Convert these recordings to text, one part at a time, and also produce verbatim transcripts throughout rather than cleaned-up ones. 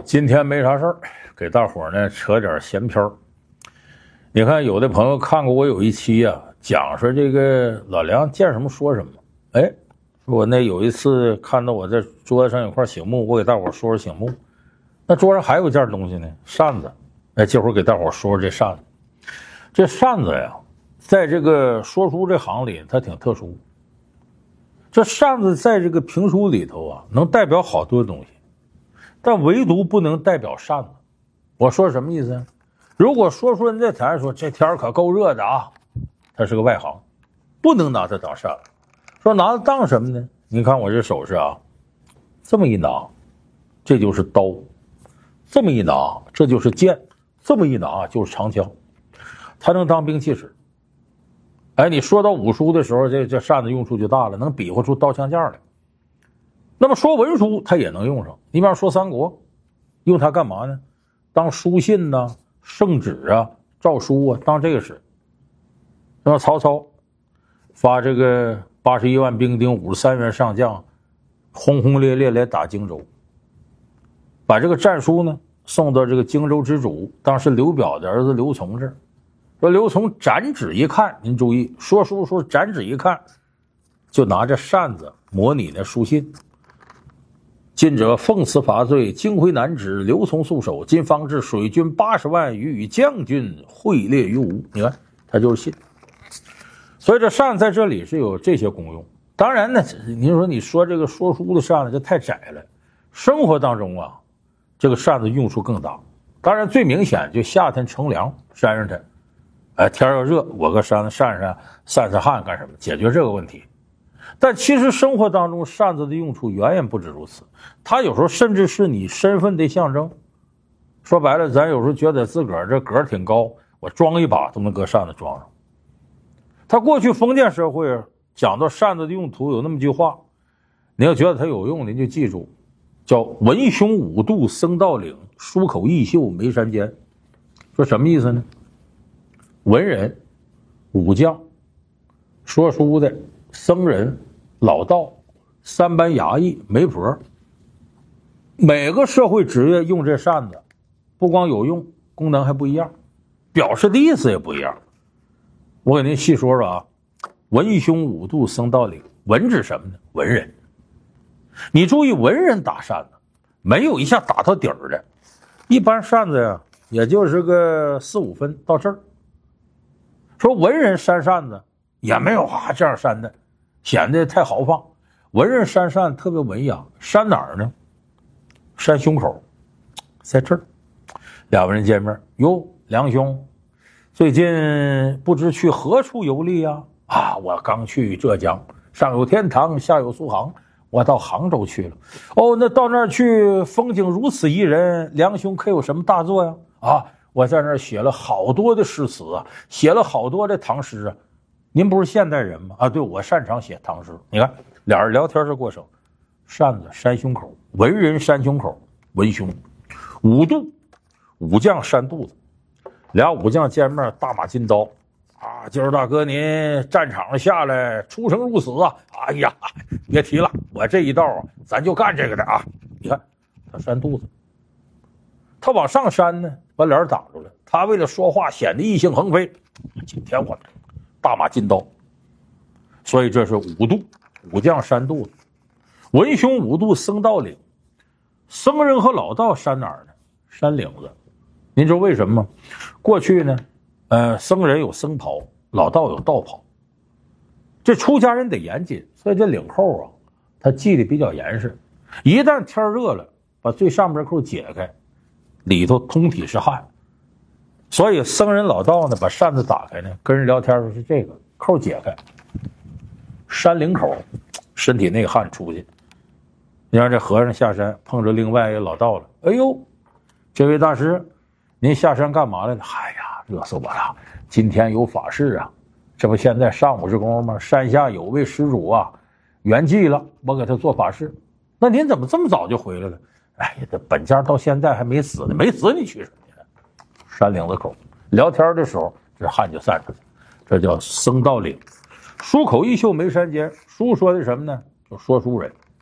今天没啥事儿，给大伙儿呢扯点闲篇儿。你看，有的朋友看过我有一期啊，讲说这个老梁见什么说什么。哎，说我那有一次看到我在桌子上有块醒目，我给大伙儿说说醒目。那桌上还有件东西呢，扇子。哎，这会儿给大伙儿说说这扇子。这扇子呀，在这个说书这行里，它挺特殊。这扇子在这个评书里头啊，能代表好多东西。但唯独不能代表扇子。我说什么意思？如果说书人在台上说这天可够热的啊，他是个外行，不能拿它当扇子。说拿它当什么呢？你看我这手势啊，这么一拿，这就是刀；这么一拿，这就是剑；这么一拿就是长枪。它能当兵器使。哎，你说到武书的时候，这这扇子用处就大了，能比划出刀枪剑来。那么说文书它也能用上，你比方说三国，用它干嘛呢？当书信呐、啊、圣旨啊、诏书啊，当这个使。那么曹操发这个八十一万兵丁、五十三员上将，轰轰烈烈来打荆州，把这个战书呢送到这个荆州之主，当时刘表的儿子刘琮这儿。说刘琮展指一看，您注意，说书说展指一看，就拿着扇子模拟那书信。今者奉辞伐罪，荆回南指，刘琮素手，今方至水军八十万余，与将军会列于吴。你看，他就是信。所以这扇在这里是有这些功用。当然呢，您说你说这个说书的扇子就太窄了。生活当中啊，这个扇子用处更大。当然最明显就夏天乘凉扇上它，哎，天要热，我搁扇子扇上散散汗干什么？解决这个问题。但其实生活当中扇子的用处远远不止如此，它有时候甚至是你身份的象征。说白了，咱有时候觉得自个儿这个儿挺高，我装一把都能搁扇子装上。他过去封建社会讲到扇子的用途有那么句话，你要觉得它有用，您就记住，叫文胸五度僧道领，书口异袖眉山间。说什么意思呢？文人、武将、说书的、僧人、老道、三班衙役、媒婆，每个社会职业用这扇子，不光有用，功能还不一样，表示的意思也不一样。我给您细说说啊，文胸五度僧道领，文指什么呢？文人。你注意，文人打扇子，没有一下打到底儿的，一般扇子呀，也就是个四五分到这儿。说文人扇扇子，也没有啊这样扇的。显得太豪放，文人扇扇特别文雅，扇哪儿呢？扇胸口，在这儿。两个人见面，哟，梁兄，最近不知去何处游历呀？啊，我刚去浙江，上有天堂，下有苏杭，我到杭州去了。哦，那到那儿去，风景如此宜人，梁兄可有什么大作呀？啊，我在那儿写了好多的诗词啊，写了好多的唐诗啊。您不是现代人吗？啊，对，我擅长写唐诗。你看，俩人聊天的过程，扇子扇胸口，文人扇胸口，文胸；五度，武将扇肚子。俩武将见面，大马金刀啊！今儿大哥您战场上下来，出生入死啊！哎呀，别提了，我这一道啊，咱就干这个的啊！你看，他扇肚子，他往上扇呢，把脸挡住了。他为了说话显得意兴横飞，今天我大马金刀，所以这是五度，武将扇肚子，文胸五度僧道领。僧人和老道扇哪儿呢？扇领子。您知道为什么吗？过去呢，呃，僧人有僧袍，老道有道袍。这出家人得严谨，所以这领扣啊，他系的比较严实。一旦天热了，把最上面的扣解开，里头通体是汗。所以僧人老道呢，把扇子打开呢，跟人聊天的是这个扣解开，扇领口，身体内汗出去。你让这和尚下山碰着另外一个老道了，哎呦，这位大师，您下山干嘛来了？哎呀，热死我了！今天有法事啊，这不现在上午之功吗？山下有位施主啊，圆寂了，我给他做法事。那您怎么这么早就回来了？哎呀，这本家到现在还没死呢，没死你去什么？扇领子口，聊天的时候这汗就散出去，这叫僧道领。书口异袖眉山间，书说的什么呢？就说书人。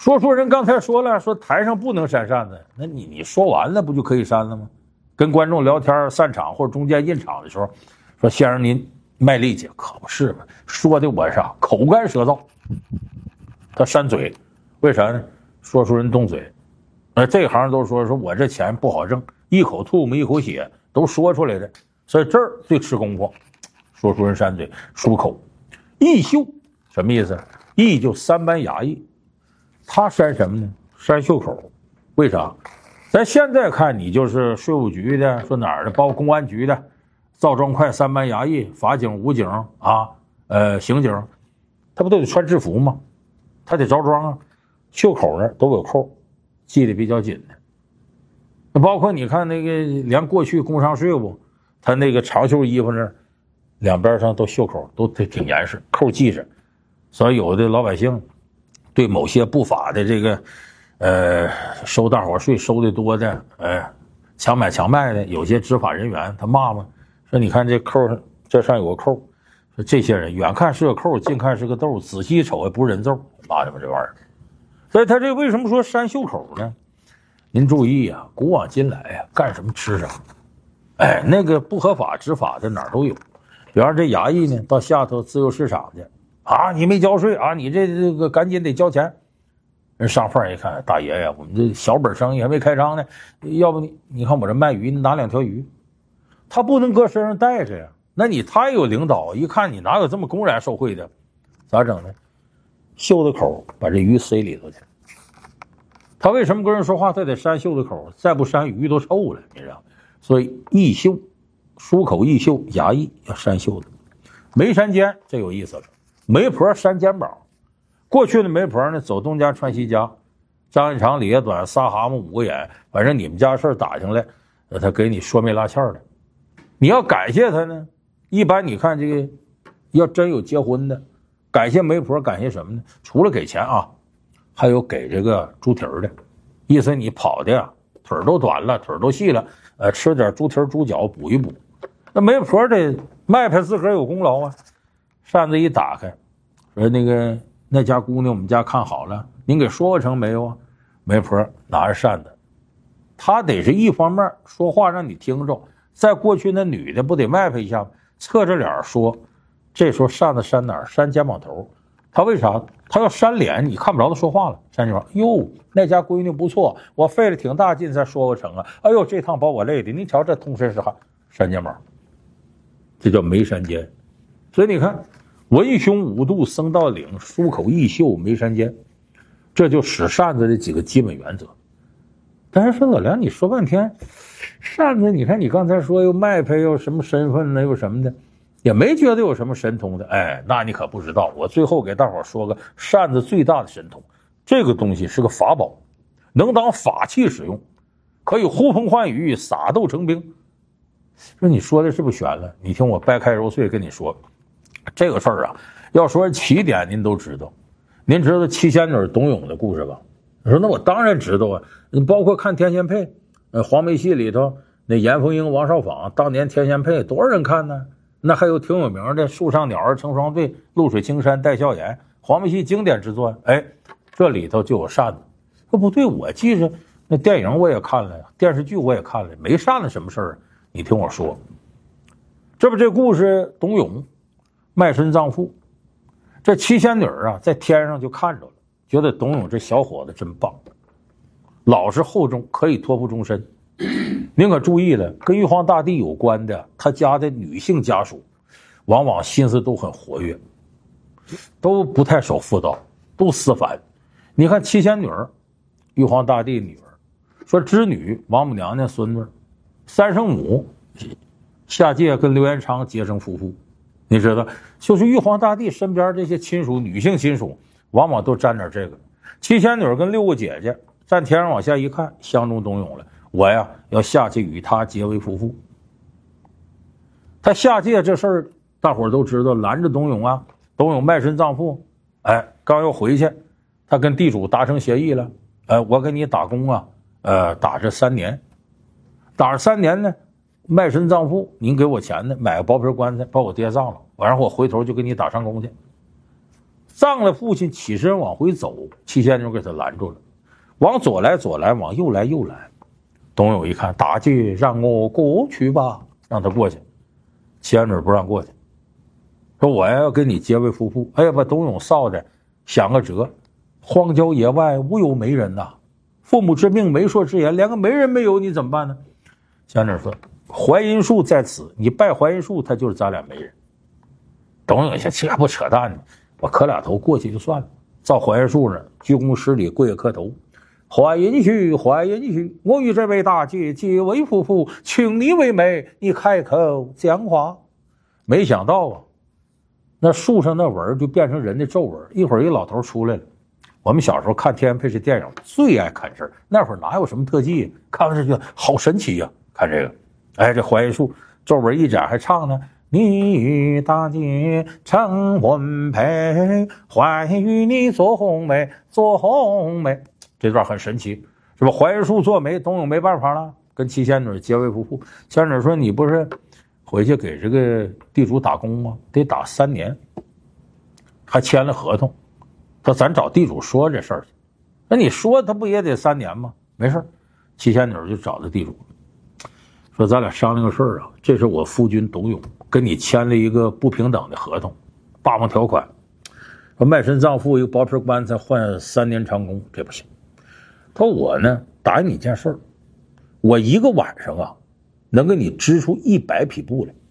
说书人刚才说了，说台上不能扇扇子，那你你说完了不就可以扇了吗？跟观众聊天散场或者中间印场的时候，说先生您卖力气，可不是嘛，说的我啥口干舌燥，他扇嘴，为啥呢？说书人动嘴，呃，这行都说说我这钱不好挣，一口吐沫一口血都说出来的，所以这儿最吃功夫。说书人扇嘴，漱口，逸秀什么意思？逸就三班衙役，他扇什么呢？扇袖口，为啥？咱现在看你就是税务局的，说哪儿的，包括公安局的，造庄快三班衙役，法警、武警啊，呃，刑警，他不都得穿制服吗？他得着装啊，袖口呢都有扣，系得比较紧的。那包括你看那个，连过去工商税务，他那个长袖衣服那儿，两边上都袖口都挺严实，扣系着。所以有的老百姓对某些不法的这个。呃，收大伙税收的多的，呃，强买强卖的，有些执法人员他骂嘛，说你看这扣上这上有个扣，说这些人远看是个扣，近看是个豆，仔细一瞅也不是人揍，骂什么这玩意儿？所以他这为什么说扇袖口呢？您注意啊，古往今来啊，干什么吃什么，哎，那个不合法执法的哪儿都有，比方这衙役呢，到下头自由市场去啊，你没交税啊，你这这个赶紧得交钱。人上饭一看，大爷呀，我们这小本生意还没开张呢，要不你你看我这卖鱼，你拿两条鱼，他不能搁身上带着呀。那你他也有领导，一看你哪有这么公然受贿的，咋整呢？袖子口把这鱼塞里头去。他为什么跟人说话他得扇袖子口？再不扇鱼都臭了，你知道？所以逸袖，漱口逸袖，衙役要扇袖子。眉山间这有意思了，媒婆扇肩膀。过去的媒婆呢，走东家穿西家，张一长李爷短，仨蛤蟆五个眼，反正你们家事儿打进来，呃，他给你说媒拉纤的。你要感谢他呢，一般你看这个，要真有结婚的，感谢媒婆，感谢什么呢？除了给钱啊，还有给这个猪蹄儿的，意思你跑的呀，腿儿都短了，腿儿都细了，呃，吃点猪蹄儿、猪脚补一补。那媒婆得卖派自个儿有功劳啊，扇子一打开，说那个。那家姑娘我们家看好了，您给说成没有啊？媒婆拿着扇子，她得是一方面说话让你听着，在过去那女的不得卖派一下，侧着脸说，这时候扇子扇哪儿？扇肩膀头。她为啥？她要扇脸，你看不着她说话了。扇肩膀，哟，那家闺女不错，我费了挺大劲才说个成啊！哎呦，这趟把我累的，你瞧这通身是汗。扇肩膀，这叫眉山间。所以你看。文胸五度僧道领，漱口逸袖眉山间，这就使扇子的几个基本原则。但是说老梁，你说半天，扇子，你看你刚才说又卖派又什么身份呢，又什么的，也没觉得有什么神通的。哎，那你可不知道，我最后给大伙说个扇子最大的神通，这个东西是个法宝，能当法器使用，可以呼风唤雨，撒豆成兵。说你说的是不是悬了？你听我掰开揉碎跟你说。这个事儿啊，要说起点您都知道，您知道七仙女董永的故事吧？我说那我当然知道啊，包括看天仙配，呃，黄梅戏里头那严凤英、王少舫当年天仙配多少人看呢？那还有挺有名的树上鸟儿成双对，露水青山带笑颜，黄梅戏经典之作。哎，这里头就有扇子。说不对，我记着那电影我也看了，电视剧我也看了，没扇子什么事儿？你听我说，这不这故事董永。卖身葬父，这七仙女啊，在天上就看着了，觉得董永这小伙子真棒，老实厚重，可以托付终身。您可注意了，跟玉皇大帝有关的，他家的女性家属，往往心思都很活跃，都不太守妇道，都思凡。你看七仙女，玉皇大帝女儿，说织女王母娘娘孙女，三圣母下界跟刘延昌结成夫妇。你知道，就是玉皇大帝身边这些亲属，女性亲属，往往都沾点这个。七仙女跟六个姐姐站天上往下一看，相中董永了，我呀要下去与他结为夫妇。他下界这事儿，大伙儿都知道，拦着董永啊，董永卖身葬父，哎，刚要回去，他跟地主达成协议了，哎，我给你打工啊，呃，打这三年，打这三年呢。卖身葬父，您给我钱呢，买个薄皮棺材把我爹葬了，完然后我回头就给你打上工去。 葬了父亲，起身往回走，七仙女给他拦住了，往左来左来，往右来右来。董永一看，大姐让我过去吧，让他过去。七仙女不让过去，说我要跟你结为夫妇。哎呀，把董永臊的想个辙，荒郊野外无有媒人呐、啊，父母之命媒妁之言，连个媒人没有，你怎么办呢？七仙女说，槐荫树在此，你拜槐荫树，他就是咱俩媒人。董永一下，这不扯淡呢，我磕俩头过去就算了，到槐荫树呢，鞠躬施礼，跪下磕头。槐荫婿，槐荫婿，我与这位大姐结为夫妇，请你为媒，你开口讲话。没想到啊，那树上那纹就变成人的皱纹。一会儿一老头出来了。我们小时候看天元配饰电影最爱看这儿，那会儿哪有什么特技，看完这就好神奇呀、啊！看这个，哎，这槐荫树皱纹一展，还唱呢。你与大姐成婚配，还与你做红梅，做红梅。这段很神奇，是吧？槐荫树做媒，董永没办法了，跟七仙女结为夫妇。仙女说：“你不是回去给这个地主打工吗？得打三年，还签了合同。说咱找地主说这事儿去。那你说他不也得三年吗？没事。七仙女就找到地主，说咱俩商量个事儿啊，这是我夫君董永跟你签了一个不平等的合同，霸王条款，说卖身葬父一个薄皮棺材换三年长工，这不行。他说我呢答应你一件事儿，我一个晚上啊能给你织出一百匹布来，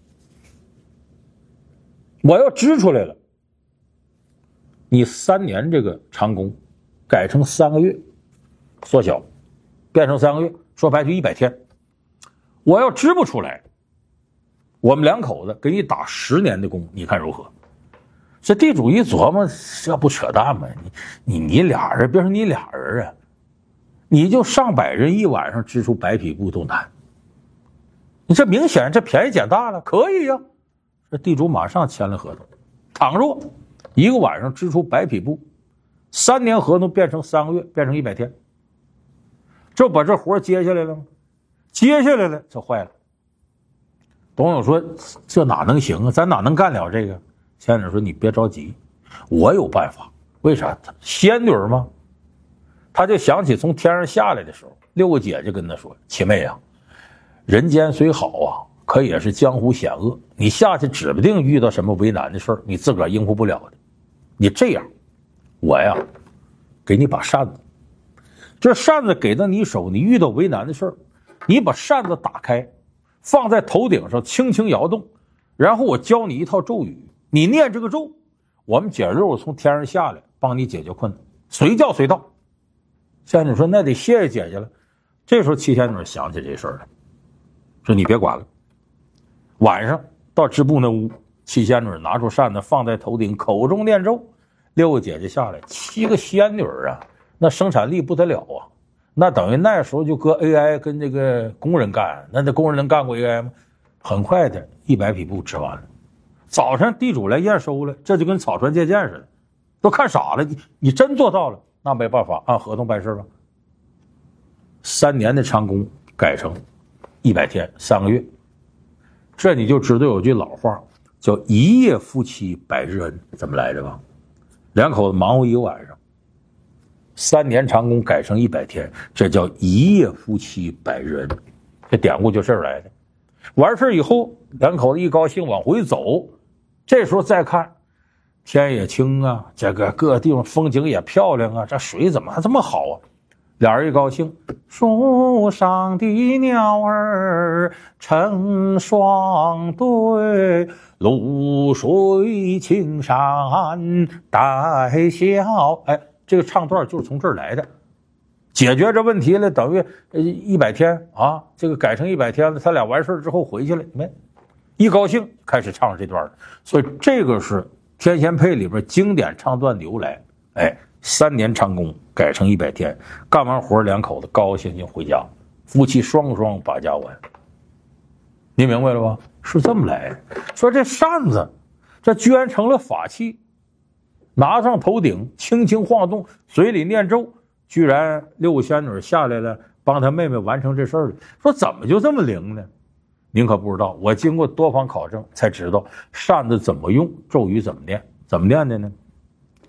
我要织出来了，你三年这个长工改成三个月，缩小变成三个月，说白就一百天。我要织不出来，我们两口子给你打十年的工，你看如何？这地主一琢磨，这不扯淡吗？你你你俩人，别说你俩人啊，你就上百人一晚上织出百匹布都难。你这明显这便宜捡大了，可以呀、啊。这地主马上签了合同，倘若一个晚上织出百匹布，三年合同变成三个月，变成一百天，这把这活接下来了吗？接下来了，这坏了。董永说：“这哪能行啊？咱哪能干了这个？”仙女说：“你别着急，我有办法。为啥？仙女吗？”他就想起从天上下来的时候，六个姐姐跟他说：“七妹啊，人间虽好啊，可也是江湖险恶。你下去指不定遇到什么为难的事儿，你自个儿应付不了的。你这样，我呀，给你把扇子，这扇子给到你手，你遇到为难的事儿，你把扇子打开，放在头顶上，轻轻摇动，然后我教你一套咒语，你念这个咒，我们姐六从天上下来，帮你解决困难，随叫随到。”仙女说：“那得谢谢姐姐了。”这时候七仙女想起这事儿了，说：“你别管了。”晚上到织布那屋，七仙女拿出扇子放在头顶，口中念咒。六个姐姐下来，七个仙女啊，那生产力不得了啊！那等于那时候就搁 A I 跟这个工人干，那那工人能干过 A I 吗？很快的，一百匹布织完了。早上地主来验收了，这就跟草船借箭似的，都看傻了。你你真做到了，那没办法，按合同办事吧。三年的长工改成一百天，三个月。这你就知道有句老话叫“一夜夫妻百日恩”，怎么来着吧？两口子忙活一个晚上，三年长工改成一百天，这叫一夜夫妻百日恩。这典故就这儿来的。完事以后，两口子一高兴往回走，这时候再看，天也清啊，这个各地方风景也漂亮啊，这水怎么还这么好啊？俩人一高兴，树上的鸟儿成双对，露水青山带笑。哎，这个唱段就是从这儿来的。解决这问题了，等于一百天啊，这个改成一百天了。他俩完事之后回去了，没一高兴开始唱这段了。所以这个是天仙配里边经典唱段的由来。哎。三年长工改成一百天，干完活两口子高高兴兴回家，夫妻双双把家完。你明白了吧？是这么来的。说这扇子，这居然成了法器，拿上头顶轻轻晃动，嘴里念咒，居然六个仙女下来了，帮他妹妹完成这事儿了。说怎么就这么灵呢？您可不知道，我经过多方考证才知道扇子怎么用，咒语怎么念，怎么念的呢？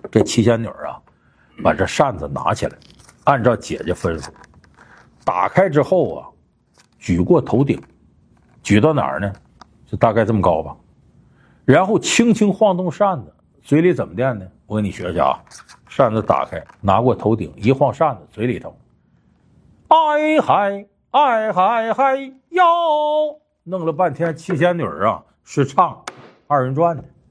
这七仙女啊，把这扇子拿起来，按照姐姐分数，打开之后啊，举过头顶，举到哪儿呢？就大概这么高吧。然后轻轻晃动扇子，嘴里怎么念呢？我给你学学啊，扇子打开，拿过头顶，一晃扇子，嘴里头，哎嗨哎嗨嗨哟，弄了半天七仙女啊是唱二人转的。